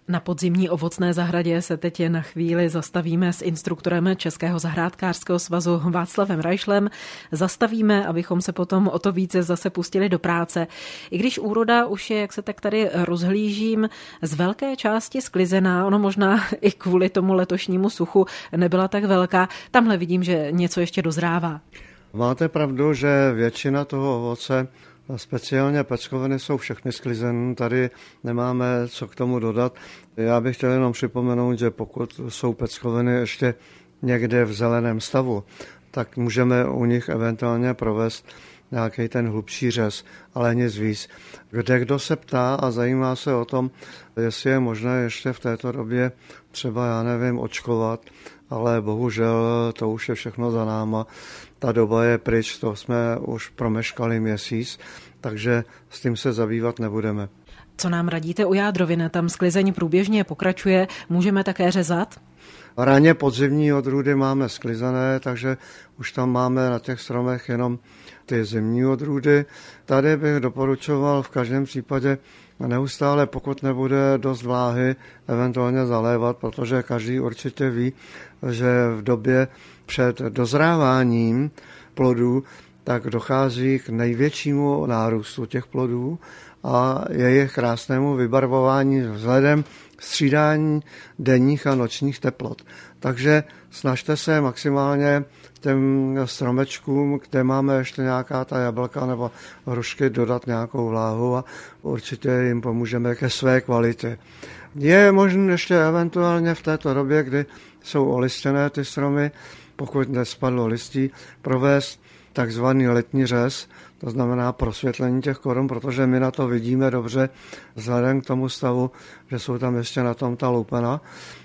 Na podzimní ovocné zahradě se teď na chvíli zastavíme s instruktorem Českého zahrádkářského svazu Václavem Rajšlem. Zastavíme, abychom se potom o to více zase pustili do práce. I když úroda už je, jak se tak tady rozhlížím, z velké části sklizená, ono možná i kvůli tomu letošnímu suchu nebyla tak velká, tamhle vidím, že něco ještě dozrává. Máte pravdu, že většina toho ovoce, speciálně peckoviny, jsou všechny sklizené, tady nemáme co k tomu dodat. Já bych chtěl jenom připomenout, že pokud jsou peckoviny ještě někde v zeleném stavu, tak můžeme u nich eventuálně provést nějaký ten hlubší řez, ale nic víc. Kdo se ptá a zajímá se o tom, jestli je možné ještě v této době třeba, já nevím, očkovat, ale bohužel to už je všechno za náma. Ta doba je pryč, to jsme už promeškali měsíc, takže s tím se zabývat nebudeme. Co nám radíte u jádroviny? Tam sklizeň průběžně pokračuje, můžeme také řezat? Raně podzimní odrůdy máme sklizené, takže už tam máme na těch stromech jenom ty zimní odrůdy. Tady bych doporučoval v každém případě neustále, pokud nebude dost vláhy, eventuálně zalévat, protože každý určitě ví, že v době před dozráváním plodů tak dochází k největšímu nárůstu těch plodů a jejich krásnému vybarvování vzhledem střídání denních a nočních teplot. Takže snažte se maximálně těm stromečkům, kde máme ještě nějaká ta jablka nebo hrušky, dodat nějakou vláhu a určitě jim pomůžeme ke své kvalitě. Je možné ještě eventuálně v této době, kdy jsou olistěné ty stromy, pokud nespadlo listí, provést takzvaný letní řez, to znamená prosvětlení těch korun, protože my na to vidíme dobře vzhledem k tomu stavu, že jsou tam ještě na tom ta lupena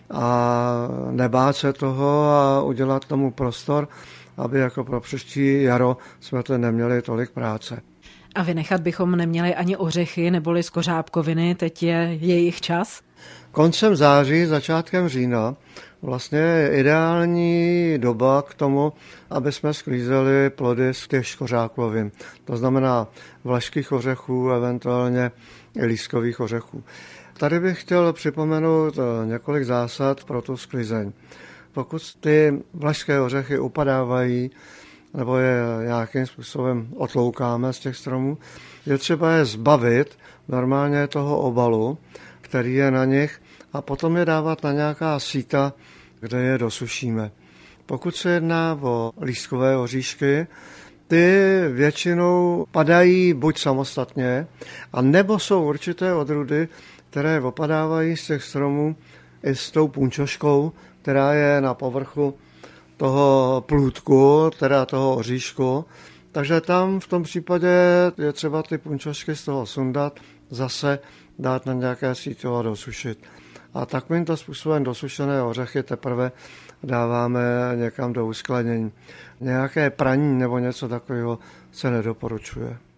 a nebát se toho a udělat tomu prostor, aby jako pro příští jaro jsme to neměli tolik práce. A vynechat bychom neměli ani ořechy neboli skořápkoviny, teď je jejich čas? Koncem září, začátkem října vlastně je ideální doba k tomu, aby jsme sklízeli plody z těch skořápkovin. To znamená vlašských ořechů, eventuálně i lískových ořechů. Tady bych chtěl připomenout několik zásad pro tu sklizeň. Pokud ty vlašské ořechy upadávají nebo je nějakým způsobem otloukáme z těch stromů, je třeba je zbavit normálně toho obalu, který je na nich, a potom je dávat na nějaká síta, kde je dosušíme. Pokud se jedná o lístkové oříšky, ty většinou padají buď samostatně, a nebo jsou určité odrůdy, které opadávají z těch stromů i s tou punčoškou, která je na povrchu toho plůdku, teda toho oříšku. Takže tam v tom případě je třeba ty punčošky z toho sundat, zase dát na nějaké sítě a dosušit. A takovýmto způsobem dosušené ořechy teprve dáváme někam do uskladnění. Nějaké praní nebo něco takového se nedoporučuje.